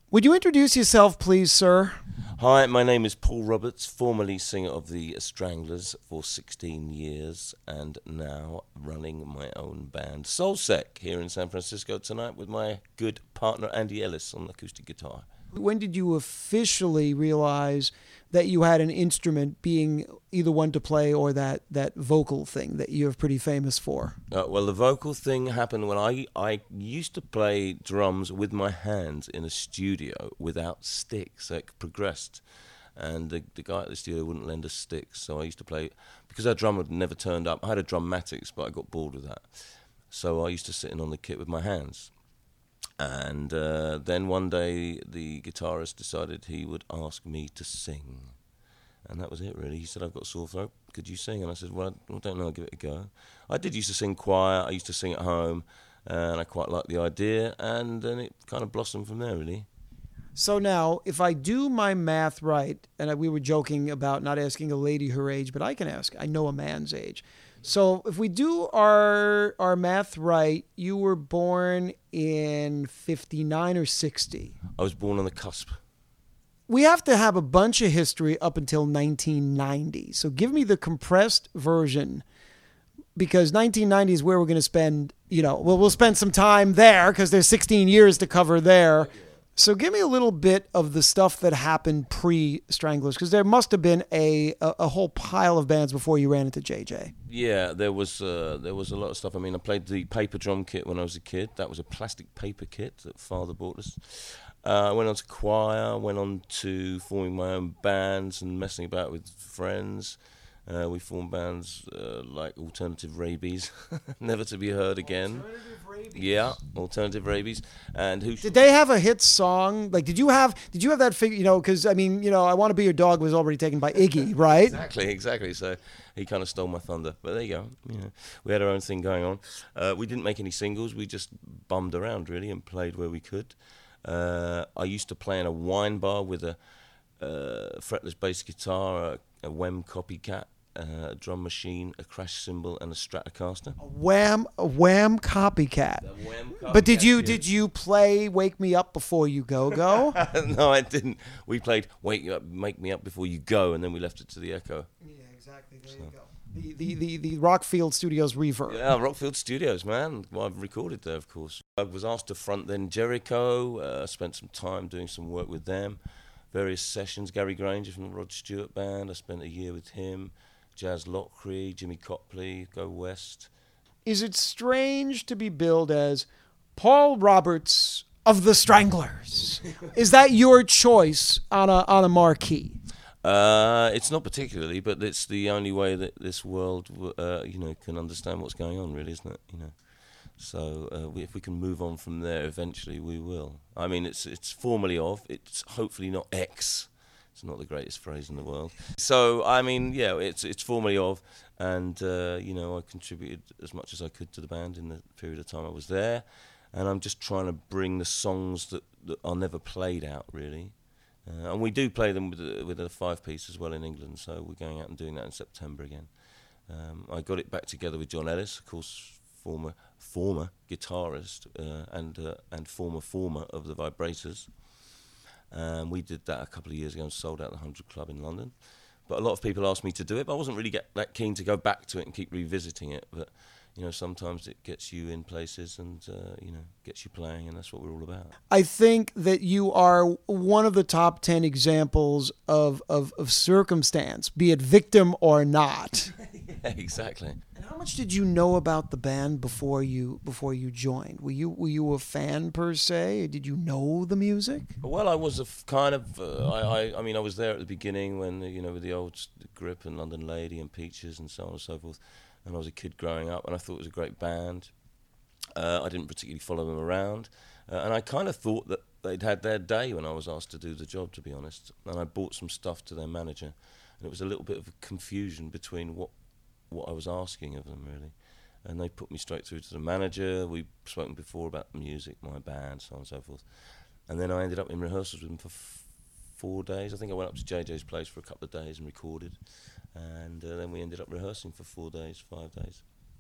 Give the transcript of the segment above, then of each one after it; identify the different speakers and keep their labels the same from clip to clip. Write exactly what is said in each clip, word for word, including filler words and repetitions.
Speaker 1: Would you introduce yourself, please, sir?
Speaker 2: Hi, my name is Paul Roberts, formerly singer of the Stranglers for sixteen years, and now running my own band, Soulsec, here in San Francisco tonight with my good partner Andy Ellis on acoustic guitar.
Speaker 1: When did you officially realize that you had an instrument, being either one to play or that, that vocal thing that you're pretty famous for?
Speaker 2: Uh, well, the vocal thing happened when I, I used to play drums with my hands in a studio without sticks, so it progressed. And the, the guy at the studio wouldn't lend us sticks, so I used to play, because our drummer never turned up. I had a Drummatics, but I got bored with that. So I used to sit in on the kit with my hands. And uh, then one day the guitarist decided he would ask me to sing. And that was it, really. He said, I've got a sore throat, could you sing? And I said, well, I don't know, I'll give it a go. I did used to sing choir, I used to sing at home, and I quite liked the idea, and then it kind of blossomed from there, really.
Speaker 1: So now, if I do my math right, and we were joking about not asking a lady her age, but I can ask, I know a man's age. So if we do our our math right, you were born in fifty-nine or sixty?
Speaker 2: I was born on the cusp.
Speaker 1: We have to have a bunch of history up until nineteen ninety. So give me the compressed version, because nineteen ninety is where we're going to spend, you know, well, we'll spend some time there because there's sixteen years to cover there. So give me a little bit of the stuff that happened pre-Stranglers, because there must have been a, a a whole pile of bands before you ran into J J.
Speaker 2: Yeah, there was uh, there was a lot of stuff. I mean, I played the paper drum kit when I was a kid. That was a plastic paper kit that Father bought us. Uh, I went on to choir, went on to forming my own bands and messing about with friends. Uh, we formed bands uh, like Alternative Rabies, Never to Be Heard Again.
Speaker 1: Alternative Rabies.
Speaker 2: Yeah, Alternative Rabies. And who?
Speaker 1: Did they have a hit song? Like, did you have did you have that figure? You know, because I mean, you know, I Want to Be Your Dog was already taken by Iggy, right?
Speaker 2: Exactly, exactly. So he kind of stole my thunder. But there you go. You know, we had our own thing going on. Uh, we didn't make any singles. We just bummed around really and played where we could. Uh, I used to play in a wine bar with a uh, fretless bass guitar, a, a Wem Copycat, uh, a drum machine, a crash cymbal, and a Stratocaster.
Speaker 1: A Wham, a Wham Copycat.
Speaker 2: A Wham Copycat.
Speaker 1: But did you
Speaker 2: yeah.
Speaker 1: did you play Wake Me Up Before You Go Go?
Speaker 2: No, I didn't. We played Wake You Up, Make Me Up Before You Go, and then we left it to the echo.
Speaker 1: Yeah, exactly. There so. you go. The, the, the, the Rockfield Studios reverb.
Speaker 2: Yeah, Rockfield Studios, man. Well, I've recorded there, of course. I was asked to front then Jericho. Uh, spent some time doing some work with them. Various sessions. Gary Granger from the Rod Stewart Band. I spent a year with him. Jazz Lockery, Jimmy Copley, Go West.
Speaker 1: Is it strange to be billed as Paul Roberts of the Stranglers? Is that your choice on a on a marquee?
Speaker 2: Uh, it's not particularly, but it's the only way that this world, uh, you know, can understand what's going on, really, isn't it? You know, so uh, we, if we can move on from there, eventually we will. I mean, it's it's formally of. It's hopefully not X. It's not the greatest phrase in the world. So I mean, yeah, it's it's formally of, and uh, you know, I contributed as much as I could to the band in the period of time I was there, and I'm just trying to bring the songs that, that are never played out, really. Uh, and we do play them with a, with a five-piece as well in England, so we're going out and doing that in September again. Um, I got it back together with John Ellis, of course, former former guitarist uh, and uh, and former former of the Vibrators. Um, we did that a couple of years ago and sold out the Hundred Club in London. But a lot of people asked me to do it, but I wasn't really get that keen to go back to it and keep revisiting it. But you know, sometimes it gets you in places and, uh, you know, gets you playing, and that's what we're all about.
Speaker 1: I think that you are one of the top ten examples of, of, of circumstance, be it victim or not.
Speaker 2: Yeah, exactly.
Speaker 1: And how much did you know about the band before you before you joined? Were you were you a fan per se? Did you know the music?
Speaker 2: Well, I was a f- kind of, uh, I, I I mean, I was there at the beginning when, you know, with the old Grip and London Lady and Peaches and so on and so forth. And I was a kid growing up, and I thought it was a great band. Uh, I didn't particularly follow them around, uh, and I kind of thought that they'd had their day when I was asked to do the job, to be honest. And I bought some stuff to their manager, and it was a little bit of a confusion between what what I was asking of them, really. And they put me straight through to the manager. We've spoken before about music, my band, so on and so forth. And then I ended up in rehearsals with them for f- four days. I think I went up to J J's place for a couple of days and recorded. And uh, then we ended up rehearsing for four days, five days.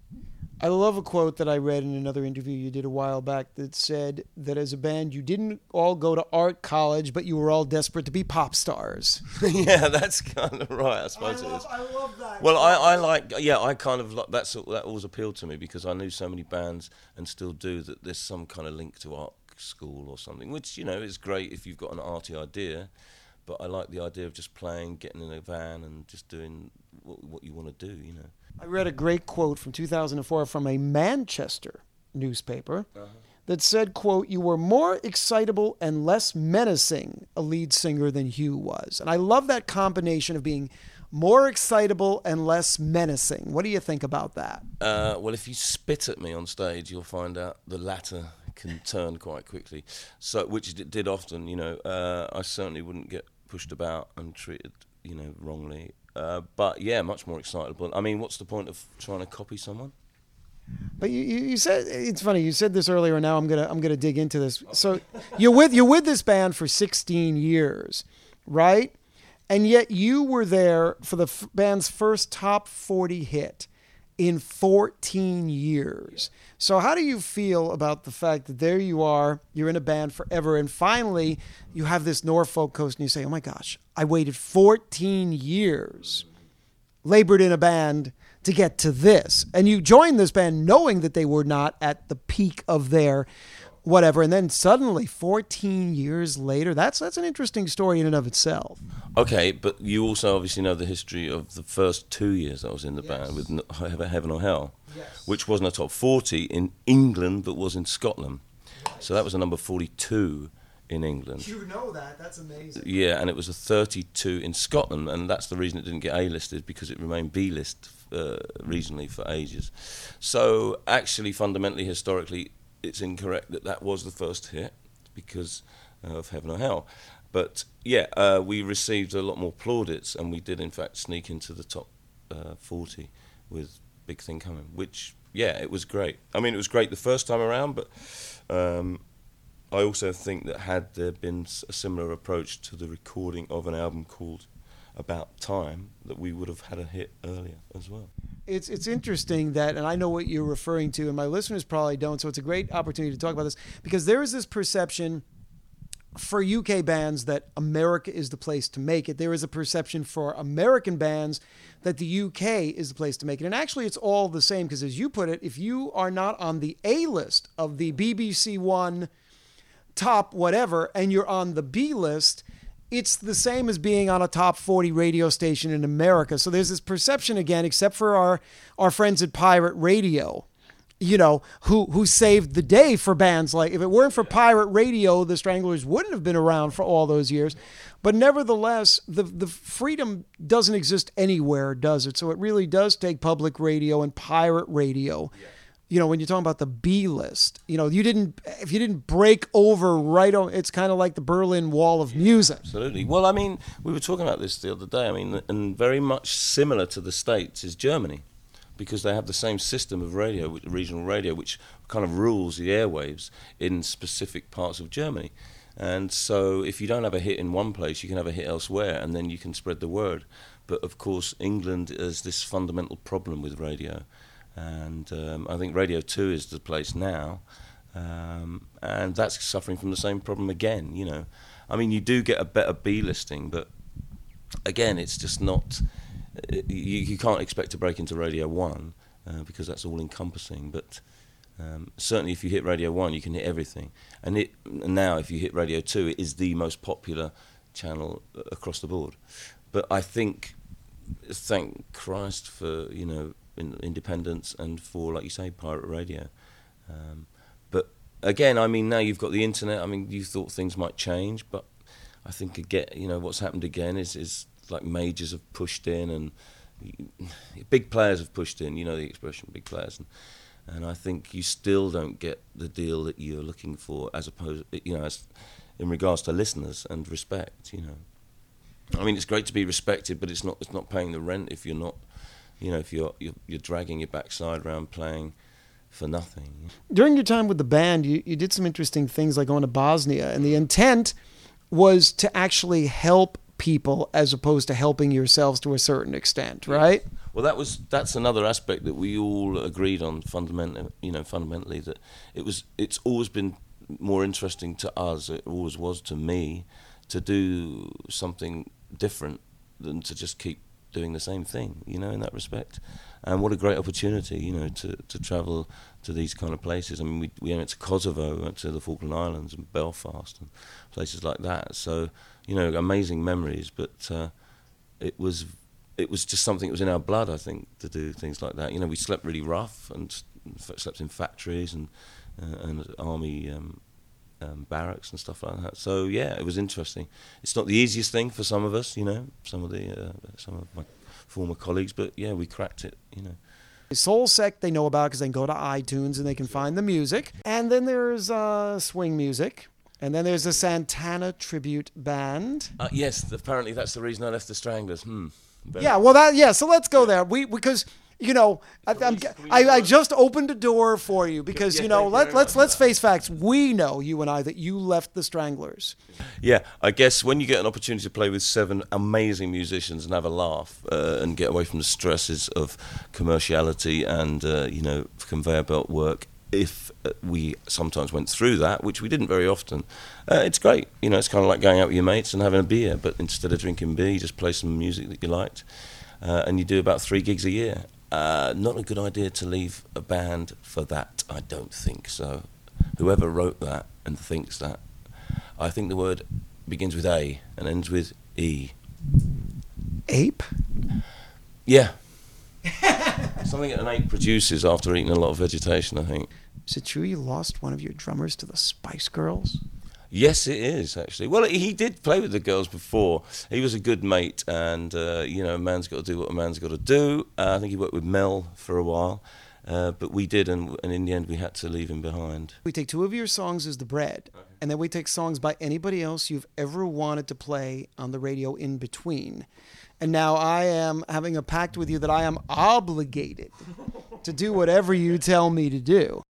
Speaker 1: I love a quote that I read in another interview you did a while back that said that as a band, you didn't all go to art college, but you were all desperate to be pop stars.
Speaker 2: Yeah, that's kind of right, I suppose
Speaker 1: I
Speaker 2: it
Speaker 1: love,
Speaker 2: is.
Speaker 1: I love that.
Speaker 2: Well, I, I like, yeah, I kind of, like, that's that always appealed to me because I knew so many bands and still do that there's some kind of link to art school or something, which, you know, is great if you've got an arty idea, but I like the idea of just playing, getting in a van and just doing what, what you want to do, you know.
Speaker 1: I read a great quote from two thousand four from a Manchester newspaper uh-huh. that said, quote, "You were more excitable and less menacing a lead singer than Hugh was." And I love that combination of being more excitable and less menacing. What do you think about that?
Speaker 2: Uh, well, if you spit at me on stage, you'll find out the latter can turn quite quickly. So, which it did often, you know. Uh, I certainly wouldn't get pushed about and treated, you know, wrongly. Uh, but yeah, much more excitable. I mean, what's the point of trying to copy someone?
Speaker 1: But you, you said, it's funny, you said this earlier, and now I'm gonna I'm gonna dig into this. So you're with you're with this band for sixteen years, right? And yet you were there for the f- band's first top forty hit in fourteen years. So how do you feel about the fact that there you are, you're in a band forever, and finally you have this Norfolk Coast, and you say, oh my gosh, I waited fourteen years, labored in a band to get to this. And you joined this band knowing that they were not at the peak of their whatever, and then suddenly fourteen years later, that's that's an interesting story in and of itself.
Speaker 2: Okay, but you also obviously know the history of the first two years I was in the yes. band with Heaven or Hell, yes. which wasn't a top forty in England, but was in Scotland. Right. So that was a number forty-two in England.
Speaker 1: You know that, that's amazing.
Speaker 2: Yeah, and it was a thirty-two in Scotland, and that's the reason it didn't get A-listed, because it remained B-list uh, regionally for ages. So actually, fundamentally, historically, it's incorrect that that was the first hit because of Heaven or Hell. But yeah, uh, we received a lot more plaudits, and we did in fact sneak into the top uh, forty with Big Thing Coming, which, yeah, it was great. I mean, it was great the first time around, but um, I also think that had there been a similar approach to the recording of an album called About Time, that we would have had a hit earlier as well.
Speaker 1: It's it's interesting that, and I know what you're referring to, and my listeners probably don't, so it's a great opportunity to talk about this, because there is this perception for U K bands that America is the place to make it. There is a perception for American bands that the U K is the place to make it. And actually, it's all the same, because as you put it, if you are not on the A list of the B B C One top whatever, and you're on the B list, it's the same as being on a top forty radio station in America. So there's this perception again, except for our, our friends at Pirate Radio, you know, who, who saved the day for bands like, if it weren't for Pirate Radio, the Stranglers wouldn't have been around for all those years. But nevertheless, the, the freedom doesn't exist anywhere, does it? So it really does take public radio and pirate radio. Yeah. You know, when you're talking about the B list, you know, you didn't, if you didn't break over right on, it's kind of like the Berlin Wall of music.
Speaker 2: Absolutely. Well, I mean, we were talking about this the other day. I mean, and very much similar to the States is Germany, because they have the same system of radio, regional radio, which kind of rules the airwaves in specific parts of Germany. And so if you don't have a hit in one place, you can have a hit elsewhere, and then you can spread the word. But of course, England has this fundamental problem with radio. And um, I think Radio two is the place now, um, and that's suffering from the same problem again, you know. I mean, you do get a better B listing, but again, it's just not, you, you can't expect to break into Radio one, uh, because that's all-encompassing, but um, certainly if you hit Radio one, you can hit everything. And it, now, if you hit Radio two, it is the most popular channel across the board. But I think, thank Christ for, you know, in independence and for, like you say, pirate radio. Um, but again, I mean, now you've got the internet. I mean, you thought things might change, but I think again, you know, what's happened again is is like majors have pushed in, and big players have pushed in. You know the expression, big players, and and I think you still don't get the deal that you're looking for, as opposed, you know, as in regards to listeners and respect. You know, I mean, it's great to be respected, but it's not it's not paying the rent if you're not. You know, if you're, you're you're dragging your backside around playing for nothing.
Speaker 1: During your time with the band, you, you did some interesting things like going to Bosnia, and the intent was to actually help people as opposed to helping yourselves to a certain extent, right?
Speaker 2: Well, that was that's another aspect that we all agreed on fundamentally. You know, fundamentally that it was. It's always been more interesting to us. It always was to me to do something different than to just keep doing the same thing. You know, in that respect. And what a great opportunity, you know, to, to travel to these kind of places. I mean, we we went to Kosovo, went to the Falkland Islands and Belfast and places like that. So, you know, amazing memories. But uh, it was it was just something that was in our blood, I think, to do things like that. You know, we slept really rough and slept in factories and uh, and army um, um, barracks and stuff like that. So yeah, it was interesting. It's not the easiest thing for some of us, you know, some of the uh, some of my former colleagues, but yeah, we cracked it, you know.
Speaker 1: Soulsec they know about because they can go to iTunes and they can find the music. And then there's uh, swing music. And then there's the Santana Tribute Band.
Speaker 2: Uh, yes, apparently that's the reason I left the Stranglers. Hmm. Very
Speaker 1: Yeah, well, that yeah. So let's go there. We because you know I, I'm, I I just opened a door for you because
Speaker 2: Yeah,
Speaker 1: you know
Speaker 2: thank you
Speaker 1: let
Speaker 2: very
Speaker 1: let's
Speaker 2: much.
Speaker 1: let's face facts. We know, you and I, that you left the Stranglers.
Speaker 2: Yeah, I guess when you get an opportunity to play with seven amazing musicians and have a laugh uh, and get away from the stresses of commerciality and uh, you know conveyor belt work, if uh, we sometimes went through that, which we didn't very often, uh, it's great. You know, it's kind of like going out with your mates and having a beer, but instead of drinking beer, you just play some music that you liked, uh, and you do about three gigs a year. Uh, not a good idea to leave a band for that, I don't think so. Whoever wrote that and thinks that, I think the word begins with A and ends with E.
Speaker 1: Ape?
Speaker 2: Yeah. Something that an ape produces after eating a lot of vegetation, I think.
Speaker 1: Is it true you lost one of your drummers to the Spice Girls?
Speaker 2: Yes, it is, actually. Well, he did play with the girls before. He was a good mate, and, uh, you know, a man's got to do what a man's got to do. Uh, I think he worked with Mel for a while, uh, but we did, and, and in the end we had to leave him behind.
Speaker 1: We take two of your songs as the bread, okay, and then we take songs by anybody else you've ever wanted to play on the radio in between. And now I am having a pact with you that I am obligated to do whatever you tell me to do.